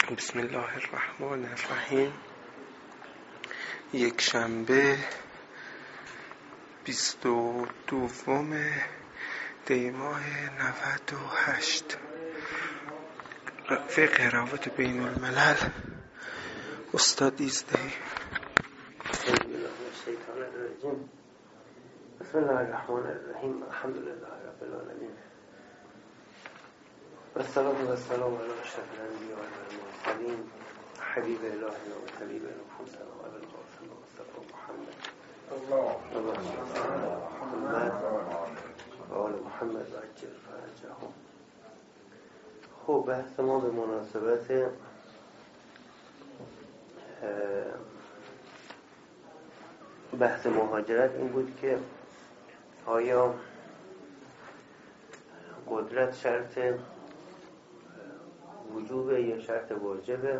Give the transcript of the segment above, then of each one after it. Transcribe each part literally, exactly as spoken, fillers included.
بسم الله الرحمن الرحیم. یک شنبه بیست و دوم دی ماه نود و هشت. فقه روابط بین الملل، استاد ایزدهی. بسم الله الرحمن الرحیم. الحمد لله رب العالمین و الصلاة و السلام علی اشرف الانبیاء و المرسلین حبیب الهی و طبیب نفوس و ابی القاسم مصطفی محمد اللهم محمد و آل محمد و عجل فرجهم. خب بحث ما به مناسبت بحث مهاجرت این بود که آیا قدرت شرط وجوبه یا شرط واجبه،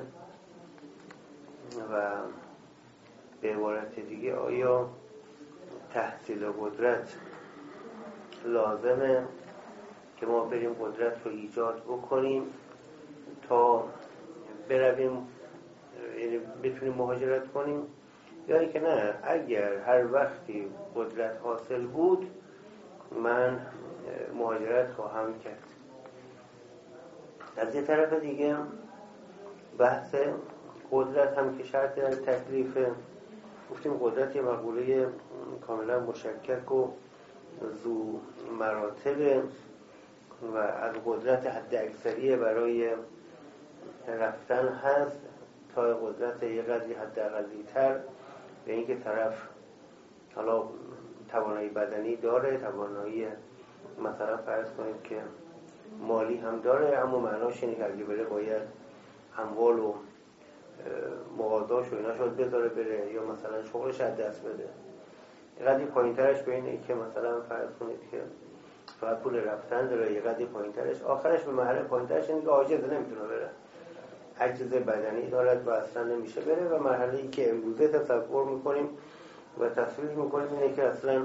و به عبارت دیگه آیا تحصیل قدرت لازمه که ما بریم قدرت رو ایجاد بکنیم تا برویم، یعنی بتونیم مهاجرت کنیم، یا اینکه نه، اگر هر وقتی قدرت حاصل بود من مهاجرت خواهم کرد. از یه طرف دیگه بحث قدرت هم که شرط تکلیف، گفتیم قدرت یه مقوله کاملا مشکک و ذو مراتب و از قدرت حد اکثریه برای رفتن هست تا قدرت یه قدری حد اقلی تر، به اینکه طرف حالا توانایی بدنی داره، توانایی مثلا فرض کنیم که مالی هم داره، اما معناش اینه که اگه بره باید اموال و مغازاش و اینا شاید بذاره بره، یا مثلا شغلش از دست بده. قدری پایین ترش به اینه که مثلا فرض کنید که فقط پول رفتن داره، یه قدری پایین ترش آخرش به محل پایین ترش اینه که عاجزه، نمیتونه بره، عجز بدنی دارد و اصلا نمیشه بره، و مرحله‌ای که امروزه تصور میکنیم و تصویر میکنیم اینه که اصلا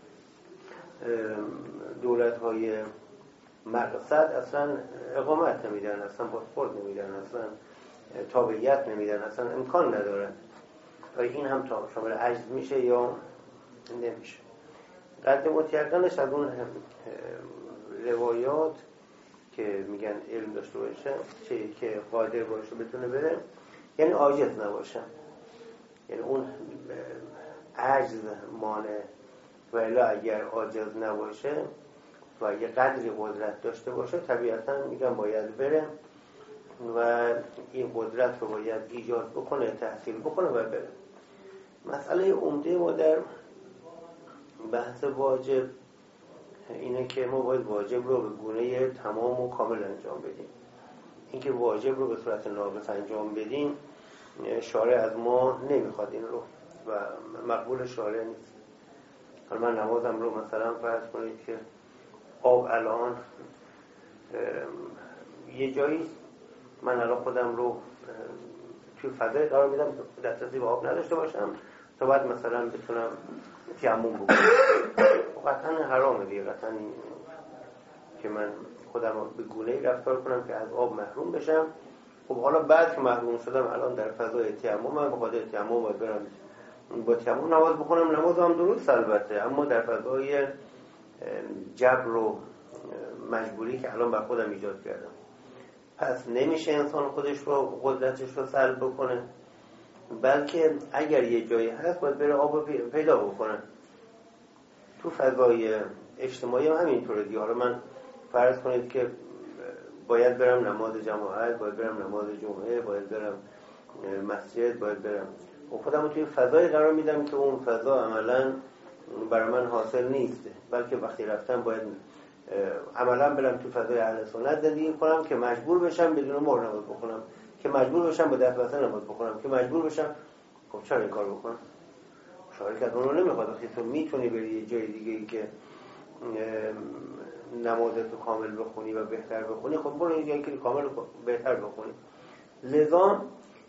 دولت‌های مقصد اصلا اقامت نمیدن، اصلا پاسپورت نمیدن، اصلا تابعیت نمیدن، اصلا امکان نداره. و این هم تا شامل عجز میشه یا نمیشه. قد متیقنش از اون روایات که میگن علم داشته باشه، چه که قادر باشه بتونه بره، یعنی عاجز نباشه، یعنی اون عجز مانع. و الا اگر عاجز نباشه و یه قدری قدرت داشته باشه، طبیعتا میگن باید بره و این قدرت رو باید ایجاد بکنه، تحصیل بکنه و بره. مسئله عمده ما در بحث واجب اینه که ما باید واجب رو به گونه تمام و کامل انجام بدیم. اینکه واجب رو به صورت ناقص انجام بدیم شارع از ما نمیخواد این رو، و مقبول شارع نیست. حالا من نمازم رو مثلا فرض کنید که آب الان یه جایی، من الان خودم رو توی فضای قرار میدم دسترسی به آب نداشته باشم تا بعد مثلا بتونم تیمم بکنم. قطعا حرامه دیگه، قطعا که من خودم به گونه‌ای رفتار کنم که از آب محروم بشم. خب حالا بعد که محروم شدم الان در فضای تیمم، من به خاطر تیمم باید برم با تیمم نماز بخونم، نمازم درست البته، اما در فضای جبر و مجبوری که الان بر خودم ایجاد کردم. پس نمیشه انسان خودش رو، قدرتش رو سلب بکنه، بلکه اگر یه جایی هست باید بره آب رو پیدا بکنه. تو فضای اجتماعی هم همینطوره دیگه. حالا من فرض کنید که باید برم نماز جماعت، باید برم نماز جمعه، باید برم مسجد، باید برم، و خودم رو توی فضای قرار میدم که اون فضا عملاً برای من حاصل نیست، بلکه وقتی رفتم باید عملاً برم تو فضای اهل سنت زندگی کنم که مجبور بشم بدون مهر نماز بخونم، که مجبور بشم با دست بسته نماز بخونم، که مجبور بشم. خب چرا این کار بکنم؟ شاید که اون رو نمیخواد. وقتی تو میتونی بری یه جای دیگه ای که نمازت رو کامل بخونی و بهتر بخونی، خب برو یه جایی که کامل بهتر بخونی. لذا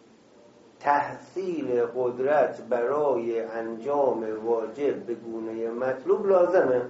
تحصیل قدرت برای انجام واجب به گونه مطلوب لازمه.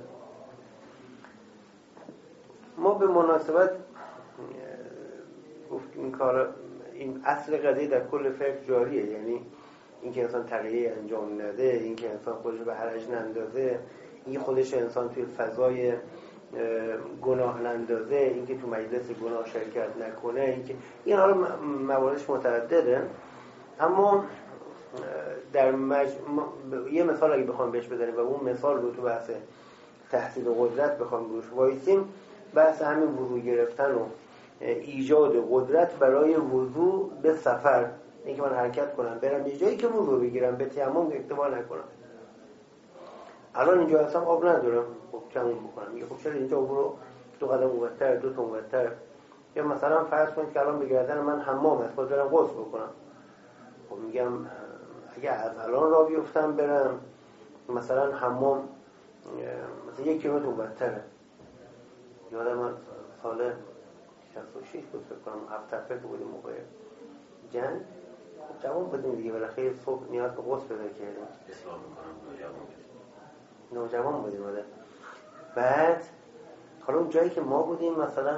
ما به مناسبت گفت این کار این اصل قضیه در کل فقه جاریه، یعنی اینکه انسان تغییری انجام نده، اینکه انسان خودش به حرج نندازه، این خودش انسان توی فضای گناه نندازه، اینکه تو مجلس گناه شرکت نکنه، اینکه این حالا مواردش متعدده. اما در مج... یه مثال اگه بخوام بهش بزنیم و اون مثال رو تو بحث تحصیل قدرت بخوام روش وایسیم، بحث همین وضو گرفتن و ایجاد قدرت برای وضو به سفر، اینکه من حرکت کنم برم یه جایی که وضو بگیرم، به تیمم اکتفا نکنم. الان اینجا هستم آب ندارم، خب تیمم بکنم. میگه خب چرا اینجا برو دو قدم اونورتر، دو تا اونورتر. یا مثلا فرض کنید که الان به گردن من حمام هست، خود برم غسل بکنم. خب میگم اگه از الان راه بیفتم برم مثلا حمام مثلا یک کیلومتر اونورتره. یادم من سال شصت و شش بود فکر کنم، هفت هفته بودیم موقع جنگ. خب جوان بودیم دیگه، بالاخره صبح نیاز به غسل پیدا کردیم. اصلاح میکنم نوجوان بودیم. نوجوان بودیم آره. بعد حالا اون جایی که ما بودیم مثلا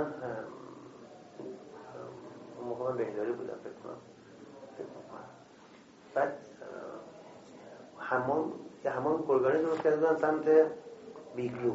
اون موقع من بهداری بودم فکر کنم. بعد حمام یه حمام گرگانی درست کرده بودن سمت بیگلو.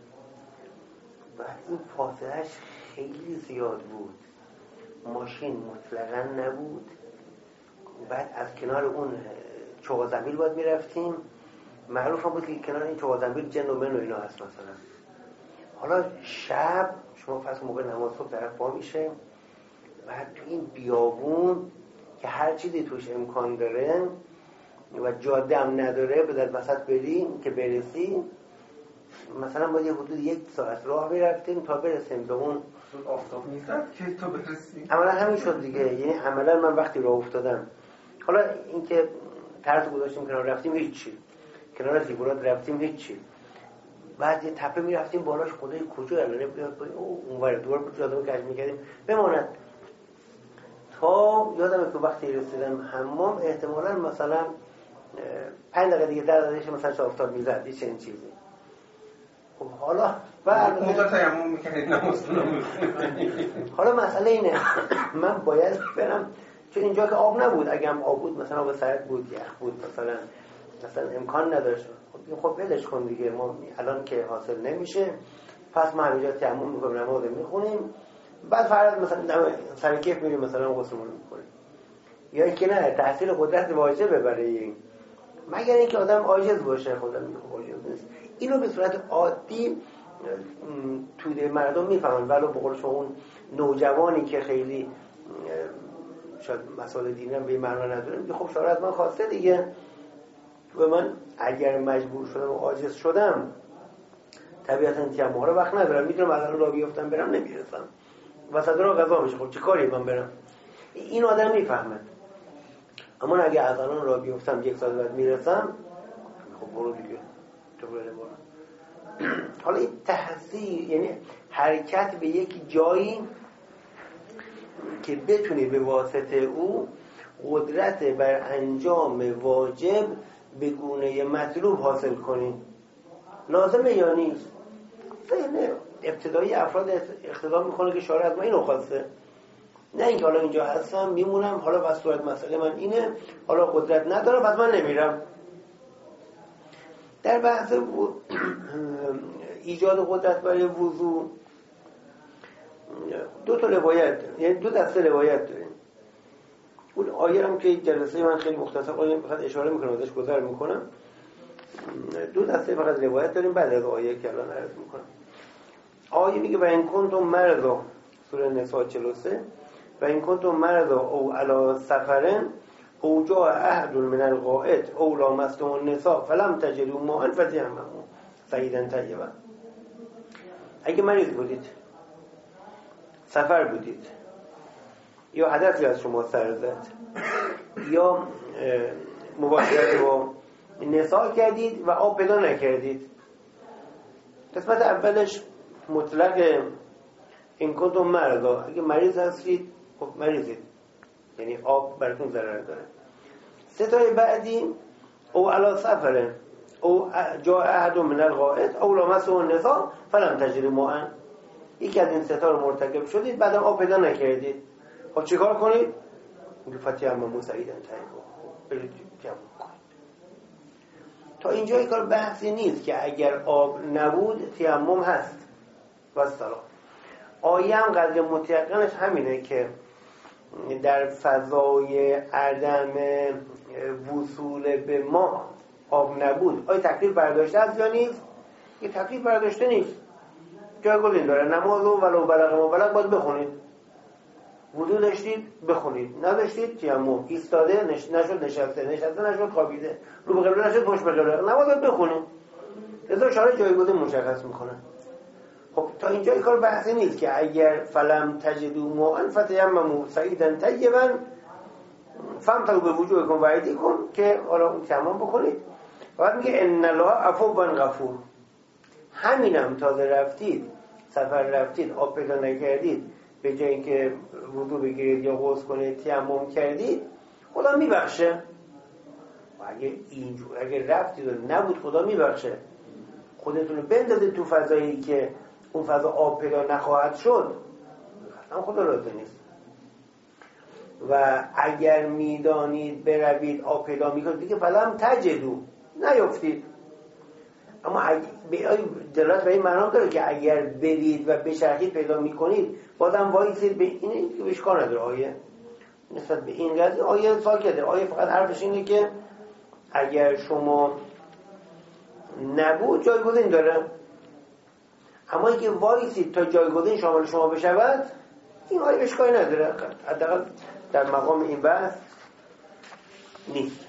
بعد این فاصلهش خیلی زیاد بود، ماشین مطلقا نبود. بعد از کنار اون چوغازنبیل باید میرفتیم، معروف هم بود که کنار این چوغازنبیل جن و من و اینا هست مثلا. حالا شب شما فرض موقع نماز صبح طرف پا میشه، بعد تو این بیابون که هر چیزی توش امکان داره و جاده هم نداره به در وسط بریم که برسیم، مثلا باید یه حدود یک ساعت راه میرفتیم تا برسیم به اون آفتاب میزد که تا برسیم. عملا همین شد دیگه، یعنی عملا من وقتی راه افتادم، حالا اینکه طرز گذاشتیم کنار رفتیم هیچی، کنار زیگورات رفتیم هیچی، بعد یه تپه میرفتیم بالاش، خدای کجا الان بیاد پایین، او اونور دور بود جاده رو کج میکردیم بماند. تا یادمه که وقتی رسیدم حمام احتمالاً مثلا پنج دقیقه دیگه در دادش مثلا آفتاب میزد، یه چنین چیزی. خب حالا بعد اونجا تیمم میکنید نماز رو میخونید. حالا مسئله اینه من باید برم، چون اینجا که آب نبود، اگه هم آب بود مثلا آب سرد بود، یخ بود مثلا مثلا امکان نداشت. خب خب ولش کن دیگه، ما الان که حاصل نمیشه، پس ما همینجا تیمم میکنیم نماز میخونیم، بعد فردا مثلا سر کیف میریم مثلا غسلمون میکنیم. یا اینکه نه، تحصیل قدرت واجبه برای این، مگر اینکه آدم عاجز باشه. خدا میگه خب عاجز نیست. اینو به صورت عادی توی مردم میفهمن، ولی به قول شما اون نوجوانی که خیلی شاید مسائل دینی هم به معنا نداره میگه خب شاید من خواسته دیگه، تو من اگر مجبور شدم و عاجز شدم طبیعتا تیمم رو وقت ندارم، میتونم مثلا راه بیفتم برم نمیرسم، وسط راه قضا میشه، خب چه کاری من برم. این آدم میفهمه. اما اگه از الان راه بیفتم یک ساعت بعد میرسم، خب برو دیگه تو برو برو. حالا این تحصیل یعنی حرکت به یک جایی که بتونی به واسطه او قدرت بر انجام واجب به گونه مطلوب حاصل کنی. لازمه یا نیست؟ ذهن ابتدایی افراد اقتضا میکنه که شارع از ما اینو خواسته، نه اینکه حالا اینجا هستم میمونم، حالا بس صورت مسئله من اینه، حالا قدرت ندارم پس من نمیرم. در بحث ایجاد قدرت برای وضو دو تا روایت داریم، یعنی دو دسته روایت داریم. اون آیه هم که جلسه من خیلی مختصر آیه فقط اشاره میکنم ازش گذر میکنم. دو دسته فقط روایت داریم بعد از آیه که الان عرض میکنم. آیه میگه و این کنتم مرضا، سوره نساء چهل و سه، و این کنتم مرضا او علی سفرن او جاء احد من الغائط او لامستم النساء فلم تجدوا ماء فتیمموا صعیدا طیبا. اگه مریض بودید، سفر بودید، یا حدثی از شما سر زد، یا مباشرت با نساء کردید و آب پیدا نکردید، قسمت اولش مطلق این کنتم مرضا، اگه مریض هستید خب مریضید، یعنی آب براتون ضرر داره. سه تای بعدی او علی سفره او جاء احد من الغائط او لامسه النساء فلم تجدوا ماء، یکی از این سه تا رو مرتکب شدید بعدم آب پیدا نکردید، خب چیکار کنید؟ فتیمموا صعیدا طیبا، برید تیمم کنید. تا اینجا این کار بحثی نیست که اگر آب نبود تیمم هست و سلام. آیه هم قدر متیقنش همینه که در فضای عدم وصول به ما آب نبود. آیا تکلیف برداشته است یا نیست؟ یه تکلیف برداشته نیست، جایگزین داره. نماز و ولو بلغ ما بلغ باید بخونید. وضو داشتید بخونید، نداشتید تیمم. ایستاده نش... نشد نشسته، نشسته نشد خوابیده، رو به قبله نشد پشت به قبله، نماز باید بخونید. لذا شارع جایگزین مشخص میکنه. خب تا اینجا این کار بحثی نیست که اگر فلم تجدوا ماء فتیمموا صعیدا طیبا فامسحوا بوجوهکم و ایدیکم، که حالا اون تمام بکنید. بعد میگه ان الله عفو غفور. همینم تازه رفتید سفر رفتید آب پیدا نکردید، به جای اینکه وضو بگیرید یا غسل کنید تیمم کردید، خدا میبخشه. و اگه اینجور اگه رفتید و نبود خدا میبخشه. خودتون رو بندازید تو فضایی که اون فضا آب پیدا نخواهد شد، اصلا خدا راضی نیست. و اگر میدانید بروید آب پیدا میکنید دیگه فلم تجدوا، نیفتید. اما دلالت به این معنا داره که اگر برید و بچرخید پیدا میکنید، بازم وایسید. به این اشکال نداره. آیه نسبت به این قضیه آیه سوال کرده. آیه فقط حرفش اینه که اگر شما نبود جایگزین داره. اما اینکه وایسید تا جایگزین شامل شما بشود، این آیه اشکالی نداره. حداقل در مقام این بحث نیست.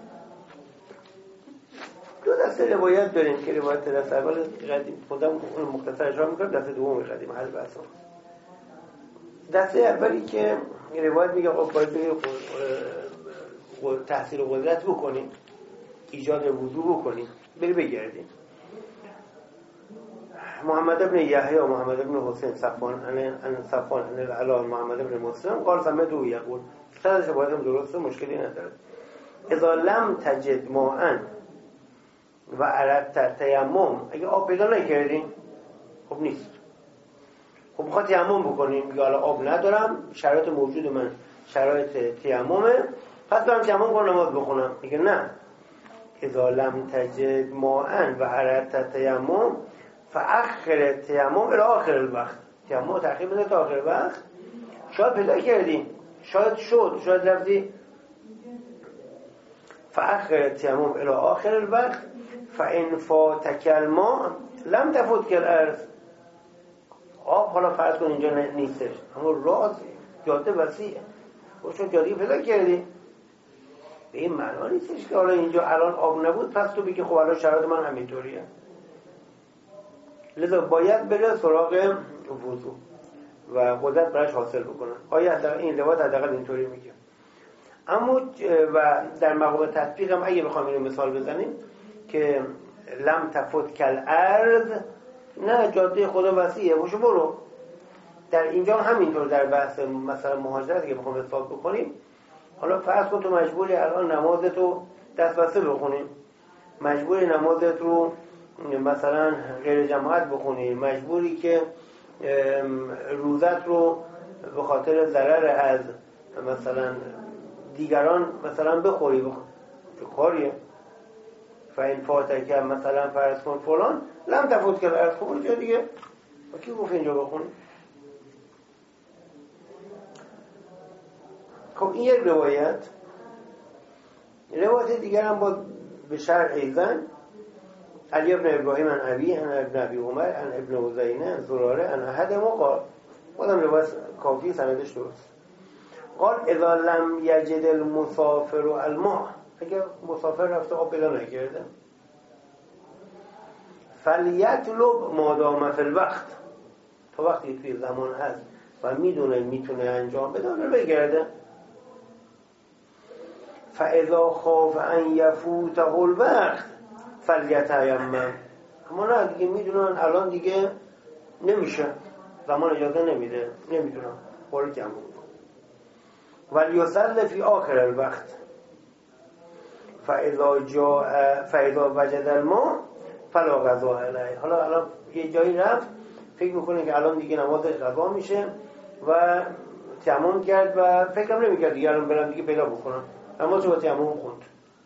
دو دسته روایت داریم که روایت دست اول قدیم خودم اون مختصر اجرا میکنم، دسته دوم قدیم حل بحث. دسته اولی که روایت میگه خب باید برید تحصیل قدرت بکنیم، ایجاد وضو بکنیم، بری بگردیم. محمد ابن یحیی و محمد ابن حسین صفوان ان صفوان ان العلا محمد ابن مسلم قال سمعت او یقول، سندش باید درسته، مشکلی نداره. اذا لم تجد ماء و اردت تیمم، اگه آب پیدا نکردین خب نیست، خب میخواد تیمم بکنیم، یا حالا آب ندارم، شرایط موجود من شرایط تیممه، پس برم تیمم کنم نماز بخونم. میگه نه، اذا لم تجد ماء و اردت تیمم فاخر تیمم الى آخر الوقت، تیمم تأخیر بده تا آخر وقت. شاید پیدا کردی، شاید شد، شاید رفتی، فاخر تیمم الى آخر الوقت فان فاتک الماء لم تفوتک الارض. آب حالا فرض کن اینجا نیستش، اما راز جاده وسیعه، خودشون جاده پیدا کردی. به این معنا نیستش که حالا اینجا الان آب نبود پس تو بگی خب الان شرایط من همینطوریه. لذا باید بره سراغ وضو و قدرت براش حاصل بکنن. آیا این روایت حداقل اینطوری میگه. اما و در مقام تطبیق هم اگه بخوام اینو مثال بزنیم که لم تفوت کل ارض، نه جاده خدا وسیعه، باشو برو. در اینجا همینطور در بحث مثلا مهاجرت اگه بخوام حساب بکنیم، حالا فرض کن تو مجبوری الان نمازتو دست بسته بخونی، مجبوری نمازت رو مثلا غیر جماعت بخونی، مجبوری که روزت رو به خاطر ضرر از مثلا دیگران مثلا بخوری، بخوری. چه کاریه؟ فاین فاتک مثلا فرض کن فلان لم تفوت که فرض کن جا دیگه با کی گفت اینجا بخونی؟ خب این یک روایت. روایت دیگر هم با به شرح ایزن علی ابن ابراهیم عن ابی عن ابن ابی عمر عن ابن عزینه عن زراره عن احد ما قال، بودم روایت کافی سندش درست. قال اذا لم یجد المسافر الماء، اگر مسافر رفته آب پیدا نکرده، فلیطلب ما دام فی الوقت، تا وقتی توی زمان هست و میدونه میتونه انجام بده اون رو بگرده. فاذا خاف ان یفوته الوقت فلیتیمم، اما نه دیگه میدونن الان دیگه نمیشه، زمان اجازه نمیده، نمیدونم برو کم بود. ولیصلی فی آخر الوقت فاذا جاء فاذا وجد الماء فلا غذا علیه. حالا الان یه جایی رفت فکر میکنه که الان دیگه نمازش قضا میشه و تیمم کرد و فکرم نمی‌کرد دیگه الان برم دیگه پیدا بکنم، اما چه با تیمم خوند.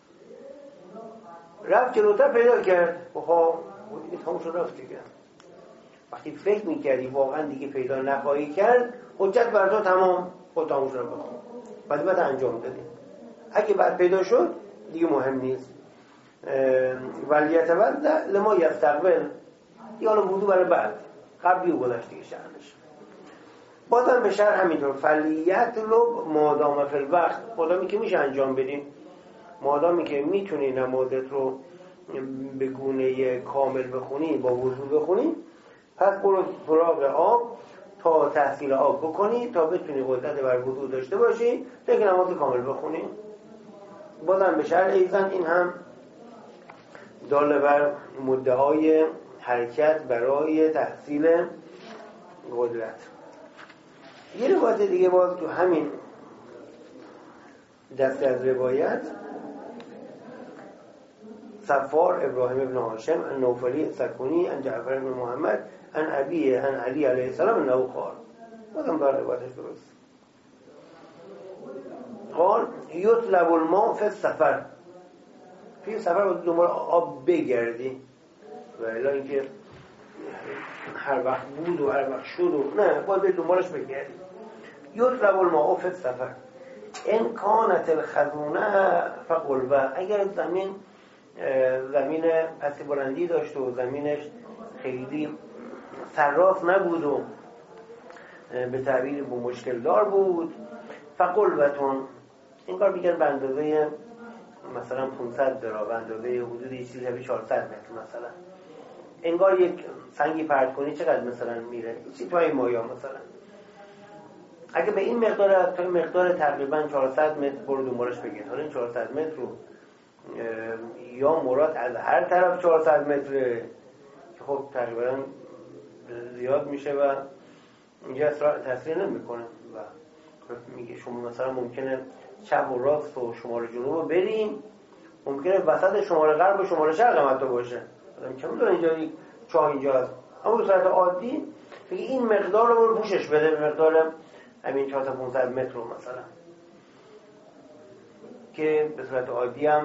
رفت جلوتر پیدا کرد، خب دیگه تموم شد رفت دیگه. وقتی فکر می‌کردی واقعا دیگه پیدا نخواهی کرد، حجت بر تو تمام، خود تموم شد بخون. بعد بعد انجام دادی. اگه بعد پیدا شد دیگه مهم نیست. ولیت بعد لما یستقبل دیگه حالا وضو برای بعد، قبلی و گذشت دیگه شأنش. بازم به شرح همینطور فلیت لب مادام فی الوقت، مادامی که میشه انجام بدیم، مادامی که میتونی نمازت رو به گونه کامل بخونی، با وضو بخونی، پس برو سراغ آب تا تحصیل آب بکنی تا بتونی قدرت بر وضو داشته باشی تا که نماز کامل بخونی. بازم به شرح ایزن این هم داله بر مدعای حرکت برای تحصیل قدرت. یه روایت دیگه باز تو همین دسته از روایت، صفار ابراهیم ابن هاشم النوفلی سکونی ان جعفر بن محمد ان ابیه ان علی علیه السلام انه قال، بازم در روایتش درست قال یطلب الماء فی السفر، فی سفر باید دنبال آب بگردی و الا اینکه هر وقت بود و هر وقت شد و نه، باید به دنبالش بگردی. یطلب الماء فی السفر ان کانت الخزونه فقلبه، اگر زمین زمین پس بلندی داشت و زمینش خیلی سراف نبود و به تعبیر با مشکل دار بود، فقلبتون این کار میگن به اندازه مثلا پانصد درا، به اندازه حدود یه چیزی به چهارصد متر مثلا، انگار یک سنگی پرت کنی چقدر مثلا میره، چی تو این مایا مثلا. اگه به این مقدار تا مقدار تقریبا چهارصد متر برو دنبالش بگید. حالا این چهارصد متر رو یا مراد از هر طرف چهارصد متر که خب تقریبا زیاد میشه و اینجا تاثیر نمیکنه و میگه شما مثلا ممکنه چپ و راست و شمال جنوب رو بریم، ممکنه وسط شمال غرب و شمال شرق هم حتی باشه، آدم که میدونه اینجا یک چاه اینجا هست، اما به صورت عادی میگه این مقدار رو برو پوشش بده، به مقدار همین چهارصد تا پانصد متر رو مثلا، که به صورت عادی هم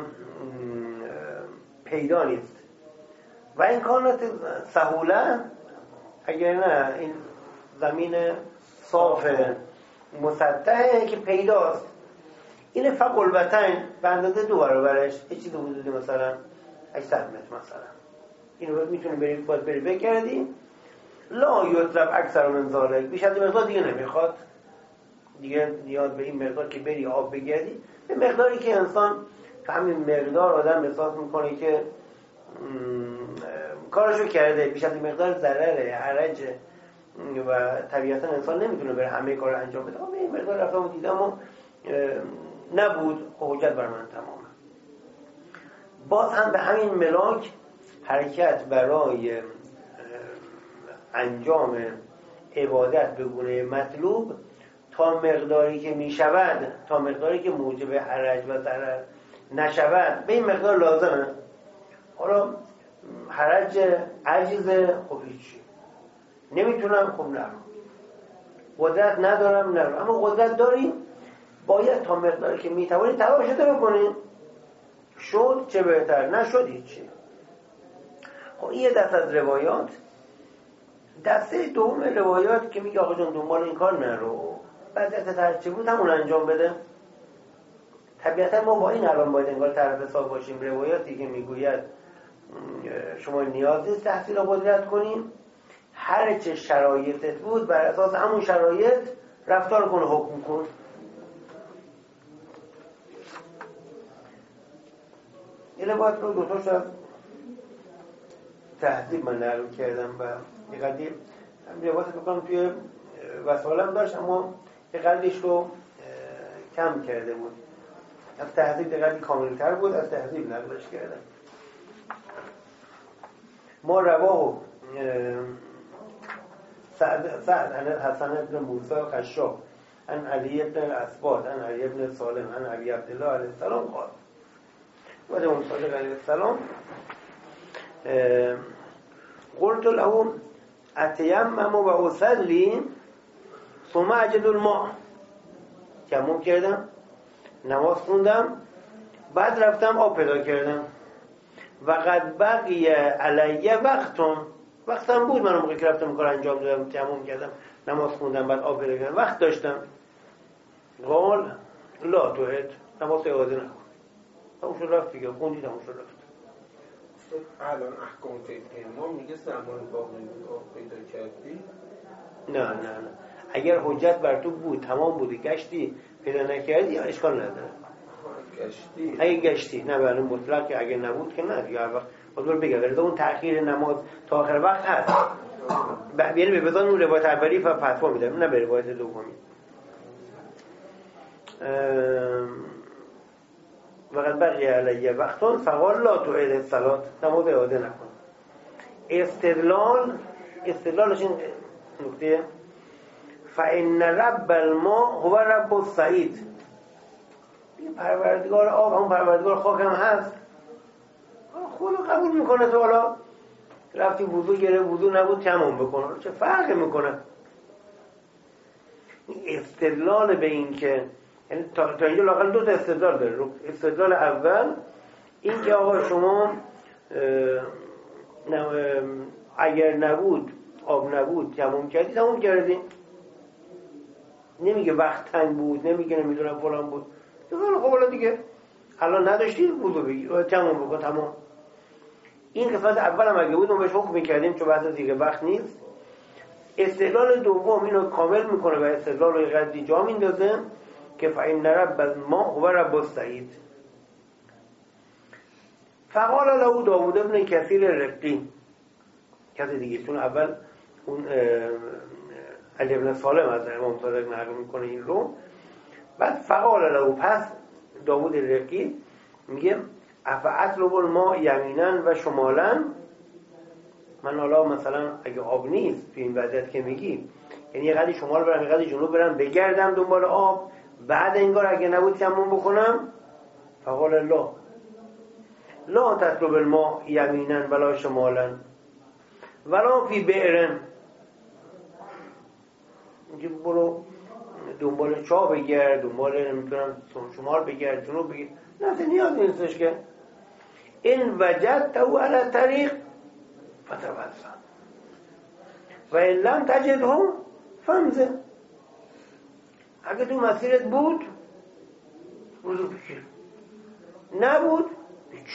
پیدا نیست. و این کانت سهوله، اگر نه این زمین صاف مسطحه که پیداست، این فقلبتن به اندازه دو برابرش یه چیز حدودی مثلا هشتصد متر مثلا، اینو میتونی بری باید بری بگردی. لا یطلب اکثر من ذالک، بیش از این مقدار دیگه نمیخواد، دیگه نیاز به این مقدار که بری آب بگردی، به مقداری که انسان به همین مقدار آدم احساس میکنه که کارشو کرده، بیش از این مقدار ضرره، حرجه و طبیعتا انسان نمیتونه بره همه کار انجام بده. اما این مقدار رفتم و دیدم و نبود، حجت بر من تمامه. باز هم به همین ملاک حرکت برای انجام عبادت به گونه مطلوب تا مقداری که می شود، تا مقداری که موجب حرج و ضرر نشود، به این مقدار لازمه. حالا حرج عجز، خب هیچی، نمیتونم، خب نرم، قدرت ندارم، نرم، اما قدرت داریم، باید تا مقداری که میتوانی تلاش شده بکنیم، شد چه بهتر، نشد هیچی. خب این یه دست از روایات. دسته دوم روایات که میگه آقا جان دنبال این کار نرو، وضعیت هرچی بود همون انجام بده. طبیعتا ما با این الان باید انگار طرف حساب باشیم. روایاتی که میگوید شما نیاز نیست تحصیل قدرت کنیم، هر چه شرایطت بود بر اساس همون شرایط رفتار کن و حکم کن. این روایت رو دوتاش از تهذیب من نقل کردم و یه قدیم روایت بکنم توی وسائلم داشت، اما یه قدرش رو کم کرده بود. از تهذیب یه قدری کاملتر بود، از تهذیب نقلش کردم. ما رواه سعد سعد عن حسن ابن موسی خشاب عن علی ابن الاسباد عن علی ابن سالم عن علی عبدالله علیه السلام قال، و ده صادق علیه السلام قلت له اتیمم و اصلی ثم اجد الماء تیمم کردم، نماز خوندم، بعد رفتم آب پیدا کردم. و قد بقی علیه وقتون، وقتم بود من اون موقع که رفتم کار انجام دادم، تیمم کردم، نماز خوندم، بعد آب پیدا کردم، وقت داشتم. قال لا تعد، نماز اعاده نکن. تموم شد رفت دیگه، خوندی تموم شد رفت. الان احکام تیمم میگه زمان باقی بود آب پیدا کردی؟ نه نه نه، اگر حجت بر تو بود، تمام بودی، گشتی پیدا نکردی اشکال نداره. گشتی اگه گشتی نه برای مطلق، که اگه نبود که نه دیگه، هر وقت حضور بگه. ولی اون تأخیر نماز تا آخر وقت هست، یعنی به بدون اون روایت اولی فتوا میدم، نه به روایت دومی. وقت بقیه علیه وقتون فقال لا تعید الصلاة، نماز اعاده نکن. استدلال استدلالش این نکته فإن رب الماء هو رب الصعید، این پروردگار آب همون پروردگار خاک هم هست، خودو قبول میکنه. تو حالا رفتی وضو گره، وضو نبود تمام بکن، چه فرقی میکنه؟ این استدلال به این که، یعنی تا, تا اینجا لااقل دو تا استدلال داره. استدلال اول این که آقا شما اگر نبود، آب نبود، تمام کردی، تمام کردی. نمیگه وقت تنگ بود، نمیگه نمیدونم فلان بود. دیگه خب حالا دیگه الان نداشتی وضو بگیر، تمام بکن، تمام. این قسمت اول هم اگه بود ما بهش حکم می‌کردیم، چون بعد دیگه وقت نیست. استدلال دوم اینو کامل میکنه و استدلال رو قدری جا میندازه که فإن رب الماء هو رب الصعید. فقال له داوود ابن کثیر رقی، کسی دیگه، چون اول اون علی ابن سالم از امام صادق نقل میکنه این رو. بعد فقال له، پس داوود رقی میگه افاطلب الماء یمینا و شمالا، من حالا مثلا اگه آب نیست تو این وضعیت که میگی، یعنی یه قدری شمال برم یه قدری جنوب برم، بگردم دنبال آب، بعد انگار اگه نبود تیمم بکنم. فقال الله لا تطلب الماء یمینا ولا شمالا ولا فی بئر، میگه برو دنبال چاه بگرد، دنبال نمیتونم شمال بگرد، جنوب بگرد، نه نیاز نیستش که. این وجدته علی طریق فتوضا و ان لم تجده فامض، اگه تو مسیرت بود وضو بگیر، نبود هیچ.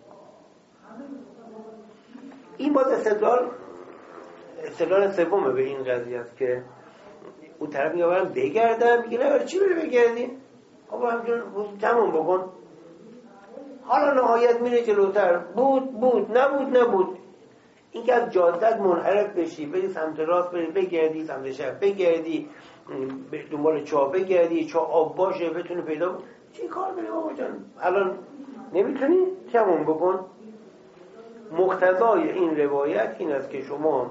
این باز استدلال استدلال سومه به این قضیه است که اون طرف میگه برم بگردم، میگه نه برای چی بری بگردی؟ خب همچون وضو تموم بکن. حالا نهایت میره جلوتر، بود بود نبود نبود. این که از جادت منحرف بشی، بری سمت راست، بری بگردی سمت چپ، بگردی دنبال چاه بگردی، چاه آب باشه بتونی پیدا، چی کار بری بابا جان؟ الان نمیتونی تموم بکن. مقتضای این روایت این است که شما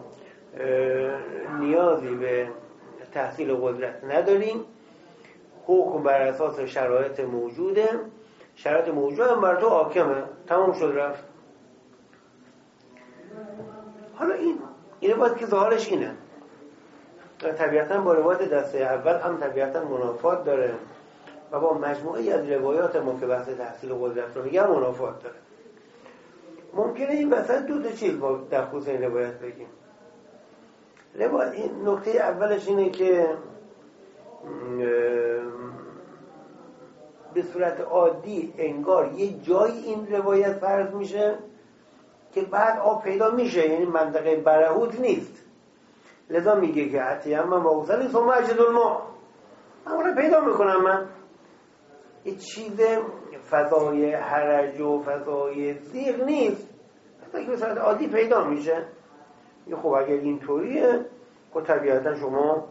نیازی به تحصیل قدرت نداریم، حکم بر اساس شرایط موجوده، شرایط موجود هم بر تو حاکمه، تمام شد رفت. حالا این این روایت که ظاهرش اینه، طبیعتاً با روایت دسته اول هم طبیعتاً منافات داره و با مجموعی از روایات ما که بحث تحصیل قدرت رو میگم منافات داره. ممکنه این وسط دو تا چیز با در خصوص این روایت بگیم. روایت این نکته اولش اینه که به صورت عادی انگار یه جای این روایت فرض میشه که بعد آب پیدا میشه، یعنی منطقه برهوت نیست، لذا میگه که اتیم من با اوصلی ثم اجد الماء، من پیدا میکنم. من یه چیز فضای حرج و فضای ضیق نیست، حتی که به صورت عادی پیدا میشه. یه خب اگر اینطوریه خب طبیعتا شما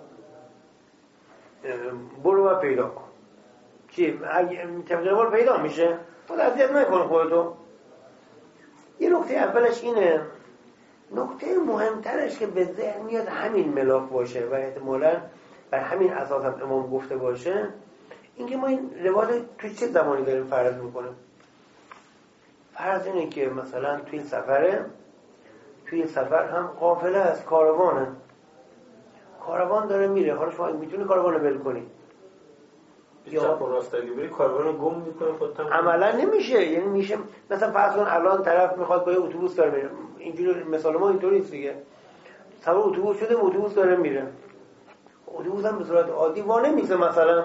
برو و پیدا کن. چی؟ اگه طبیعتا پیدا میشه خود اذیت نکن خودتو. یه نکته اولش اینه. نکته مهمترش که به ذهن میاد همین ملاک باشه و احتمالاً بر همین اساس هم امام گفته باشه، اینکه ما این روایت توی چه زمانی داریم فرض میکنیم. فرض اینه که مثلا توی سفره، توی سفر هم قافله است، کاروانه، کاروان داره میره. حالا شما میتونی کاروان رو ول کنی؟ یا چپ و راست اگه بری کاروان رو گم میکنه خودت عملا نمیشه. یعنی میشه مثلا فرض کن الان طرف میخواد با یه اتوبوس داره میره، اینجوری مثال ما اینطوری است دیگه، سوار اتوبوس شده اتوبوس داره میره، اتوبوس هم به صورت عادی وا نمیسه، مثلا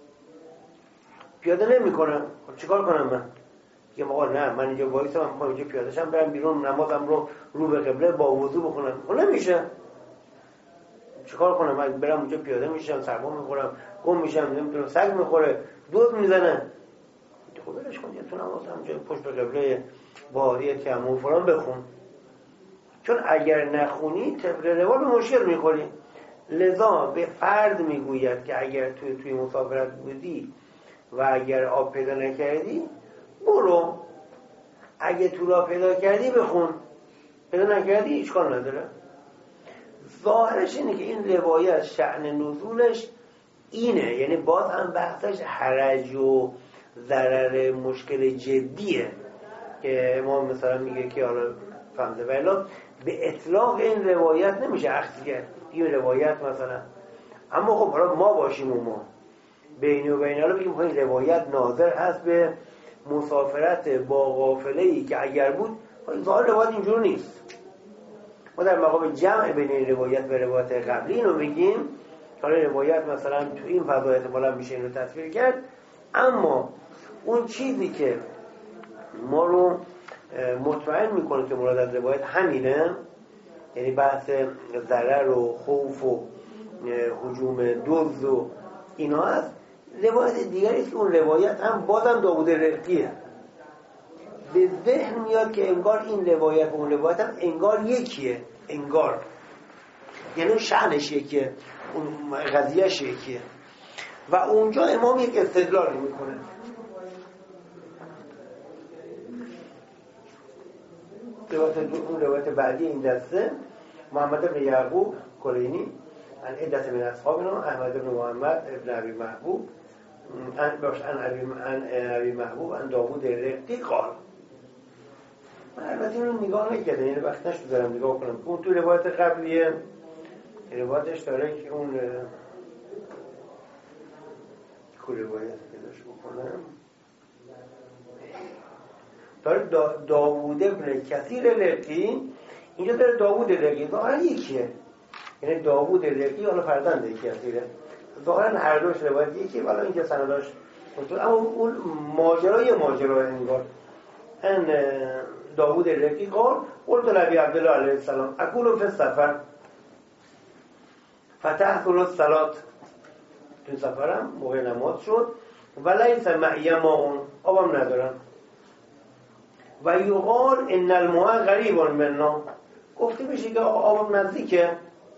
پیاده نمیکنه، خب چیکار کنم من؟ میگم آقا نه من اینجا وایسم، من میخوام اینجا پیاده شم برم بیرون نمازم رو رو به قبله با وضو بخونم، خب نمیشه. چیکار کنم؟ من برم اونجا پیاده میشم، سرما میخورم، گم میشم، نمیتونم، سگ میخوره، دزد میزنه، خب ولش کن تو نماز همونجا پشت به قبله با یه تیمم فلان بخون. چون اگر نخونی طبق روال به مشکل میخوری. لذا به فرد میگوید که اگر توی توی مسافرت بودی و اگر آب پیدا نکردی برو، اگه تو را پیدا کردی بخون، پیدا نکردی هیچ کار نداره. ظاهرش اینه که این روایت شأن نزولش اینه، یعنی باز هم بحثش حرج و ضرر مشکل جدیه که امام مثلا میگه که حالا فهمده ولی به اطلاق این روایت نمیشه اخذ کرد این روایت مثلا. اما خب حالا ما باشیم و ما بینی و بین حالا بگیم این روایت ناظر هست به مسافرت با قافله‌ای که اگر بود، ظاهر روایت اینجور نیست. ما در مقام جمع بین این روایت و روایت قبلی اینو بگیم، حالا روایت مثلا تو این فضا احتمالاً میشه اینو تصویر کرد، اما اون چیزی که ما رو مطمئن میکنه که مراد از روایت همینه، یعنی بحث ضرر و خوف و هجوم دزد و اینا هست. روایت دیگری است که اون روایت هم بازم داوود رقیه. به ذهن میاد که انگار این روایت و اون روایت هم انگار یکیه، انگار یعنی شأنش یکیه، اون قضیهش یکیه. و اونجا امام یک استدلالی میکنه. روایت اون روایت بعدی این دسته محمد بن یعقوب کلینی عن عدة من اصحابنا احمد بن محمد ابن ابي محبوب عن باش عن ابي عن ابي محبوب عن داوود الرقی قال. من البته اینو نگاه نکردم، یعنی وقت نشد دارم نگاه کنم. اون تو روایت قبلیه روایتش داره که اون کل روایت پیداش بکنم داره دا داوود ابن کثیر رقی، اینجا داره داوود رقی، ظاهرا یکیه، یعنی داوود رقی حالا فرزند کثیره، ظاهرا هر دوش روایت یکیه، ولی اینجا سنداش اما اون ماجرای ماجرای انگار ان داوود رقی قال قلت لابی عبدالله علیه السلام اقول فی السفر فتحت الصلاة، تو سفرم موقع نماز شد و لیس معی ماء، آبم ندارم، و یقال ان الماء غریب منا، گفته میشه که آبم نزدیکه،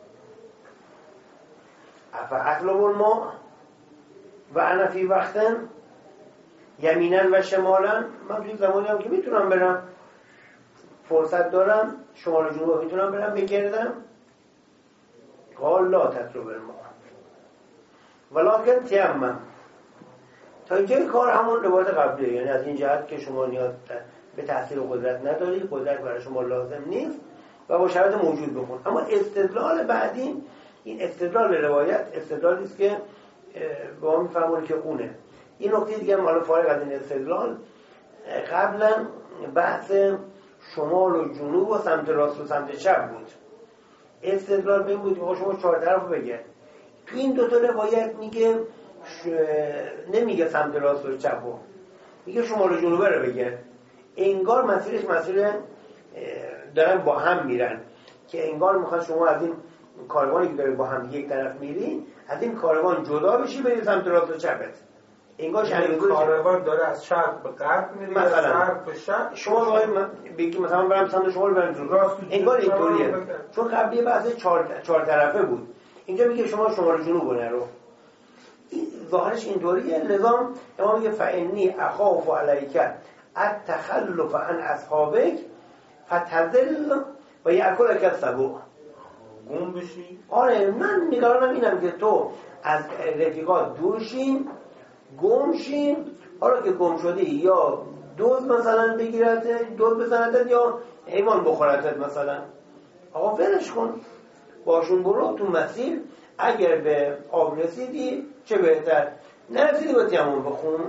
افاطلب الماء و انا فی وقت یمینا و شمالا، من توی زمانی هم که میتونم برم، فرصت دارم، شمال و جنوب میتونم برم بگردم. قال لا تطلب الماء ولکن تیمم. تا اینجای کار همون روایت قبلیه، یعنی از این جهت که شما نیاز به تحصیل و قدرت نداری، قدرت برای شما لازم نیست و با شرط موجود بخون. اما استدلال بعدی، این استدلال روایت استدلالی است که با ما میفهمونه که اونه. این نکته دیگه هم حالا فارغ از این استدلال، قبلا بحث شمال و جنوب و سمت راست و سمت چپ بود. استدلال به این بود که شما چهار طرف بگرد. تو این دو تا روایت میگه ش... نمیگه سمت راست و چپ، میگه شمال و جنوب رو بگرد. انگار مسیرش مسیر دارن با هم میرن، که انگار میخواد شما از این کاروانی که داره با هم یک طرف میری، از این کاروان جدا بشی بری سمت راست و چپت. انگار یعنی کاروان داره از شرق به غرب میره، از غرب به شرق. شما باید بگی مثلا برم سمت شمال برم جنوب، انگار اینطوریه، چون قبلی بحث چهار چهار طرفه بود. اینجا میگه شما شمال و جنوب نرو. این ظاهرش اینطوریه. لذا امام میگه فانی اخاف علیک التخلف عن اصحابک فتذل و یاکلک السبع، گم بشی. آره من نگرانم اینم که تو از رفیقات دور شین، گم شین، حالا که گم شدی یا دزد مثلا بگیرد، دزد بزندت، یا حیوان بخورتت مثلا. آقا ولش کن، باشون برو تو مسیر، اگر به آب رسیدی چه بهتر، نرسیدی با تیمم بخون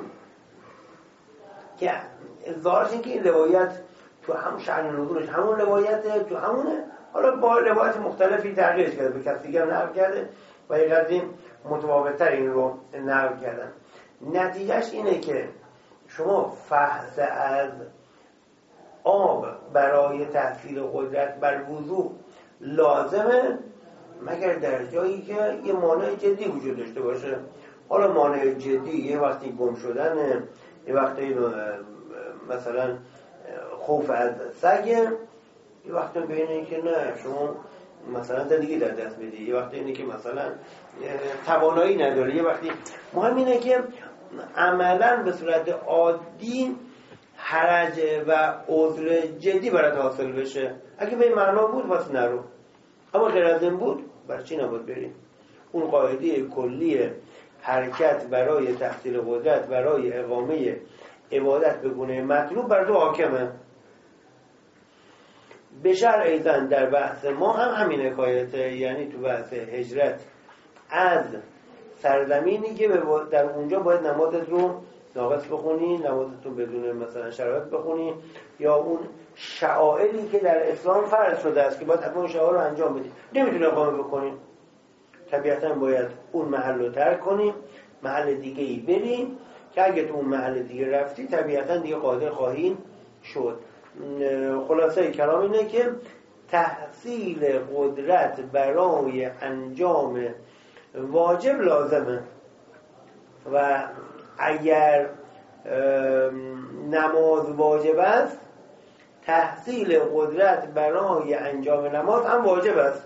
که ظاهرش این که این روایت تو همون شأن نزولش همون روایت تو همونه، حالا با روایت مختلفی تغییرش کرده، به کسی دیگه نقل کرده و یه قدری متفاوت‌تر این رو نقل کردن. نتیجهش اینه که شما فحص از آب برای تحصیل قدرت بر وضوء لازمه مگر در جایی که یه مانع جدی وجود داشته باشه. حالا مانع جدی یه وقتی گم شدن، یه وقتی مثلا خوف از سگ، یه وقتی بین این که نه شما مثلا زندگی در دست بدی، یه وقتی اینه که مثلا توانایی نداری، یه وقتی مهم اینه که عملا به صورت عادی حرج و عذر جدی برات حاصل بشه. اگه به این معنا بود واسه نرو، اما غیر از این بود برای چی نباید بریم؟ اون قاعده کلی حرکت برای تحصیل قدرت برای اقامه عبادت به گونه مطلوب بر تو حاکمه. به شرع ایضاً در بحث ما هم همین حکایته، یعنی تو بحث هجرت از سرزمینی که در اونجا باید نمازت رو ناقص بخونی، نمازت رو بدون مثلا شرایط بخونی، یا اون شعائری که در اسلام فرض شده است که باید حتما اون شعائر رو انجام بدی، نمیتونی اقامه بکنی، طبیعتاً باید اون محل رو ترک کنی، محل دیگه ای بریم که اگه تو اون محل دیگه رفتی طبیعتاً دیگه قادر خواهی شد. خلاصه کلام اینه که تحصیل قدرت برای انجام واجب لازمه و اگر نماز واجب است تحصیل قدرت برای انجام نماز هم واجب است.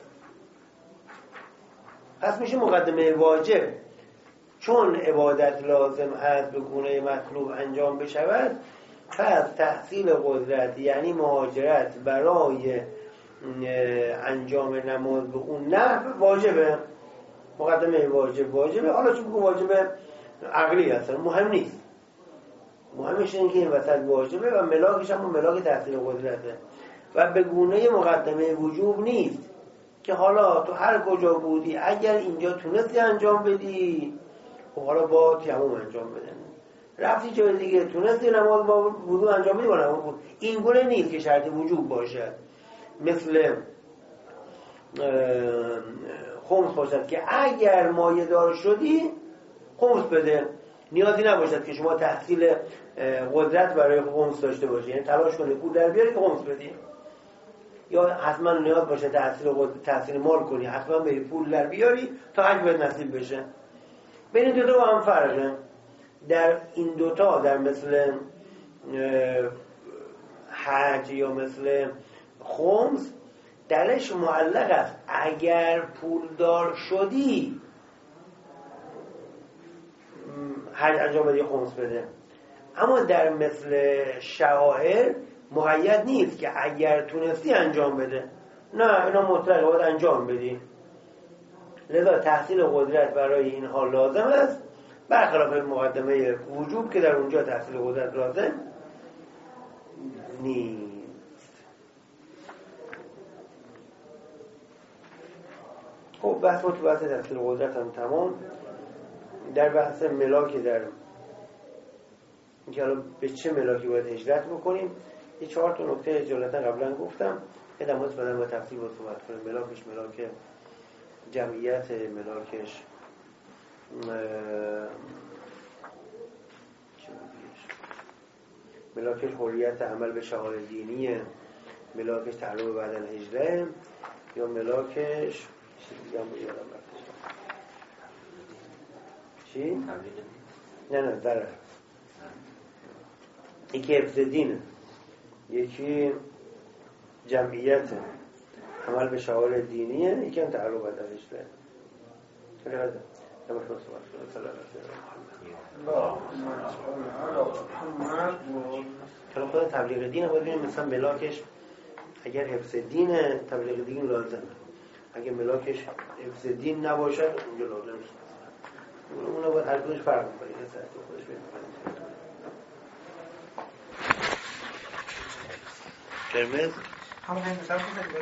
پس میشه مقدمه واجب، چون عبادت لازم است به گونه مطلوب انجام بشود، پس تحصیل قدرت یعنی مهاجرت برای انجام نماز به اون نحو واجبه. مقدمه واجب واجبه. حالا چون بگو واجبه عقلی هست مهم نیست، مهمش اینه که این وسط واجبه و ملاکش هم ملاک تحصیل قدرته و به گونه مقدمه وجوب نیست که حالا تو هر کجا بودی اگر اینجا تونستی انجام بدی خب حالا با تیمم انجام بدن، رفتی جای دیگه تونستی نماز با وضو انجام بدی با نماز بود. این گونه نیست که شرط وجوب باشد، مثل خمس باشد که اگر مایه دار شدی خمس بده، نیازی نباشد که شما تحصیل قدرت برای خمس داشته باشی، یعنی تلاش کنی پول در بیاری که خمس بدی، یا حتما نیاز باشه تحصیل قدرت تحصیل مال کنی، حتما بری پول در بیاری تا حج بهت نصیب بشه. بین دو تا با هم فرقه. در این دوتا در مثل حج یا مثل خمس درش معلق است اگر پولدار شدی حج انجام بدی خمس بده، اما در مثل شعائر مقید نیست که اگر تونستی انجام بده، نه اینا مطلقه باید انجام بدی. لذا تحصیل قدرت برای این حال لازم است، برخلاف مقدمه وجوب که در اونجا تحصیل قدرت لازم نیست. خب بحث ما تو بحث تحصیل قدرت هم تمام. در بحث ملاک، در اینکه حالا به چه ملاکی باید هجرت بکنیم، یه چهار تا نکته اجالتا قبلا گفتم، یه دماز بدن با تفصیل با صحبت کنیم. ملاکش ملاک جمعیت، ملاکش ملاکش حریت عمل به شعائر دینیه، ملاکش تعلق بدن هجره، یا ملاکش چیز دیگه هم یادم رفت چی؟ نه نه ضرر. یکی حفظ دینه، یکی جمعیت عمل به شعائر دینیه، یکی هم تعلق بدن هجره. خیلی غزه نباش با صحبت کنه. صلی الله علیه و سلم. خود تبلیغ دینه باید بینیم مثلا ملاکش اگر حفظ دینه تبلیغ دین لازمه، اگه ملاکش حفظ دین نباشد اونجا لازم نیست. اونو باید هر دوش فرق می‌کنه. یه ساعت خودش ببینید. قرمز همون همین مثلا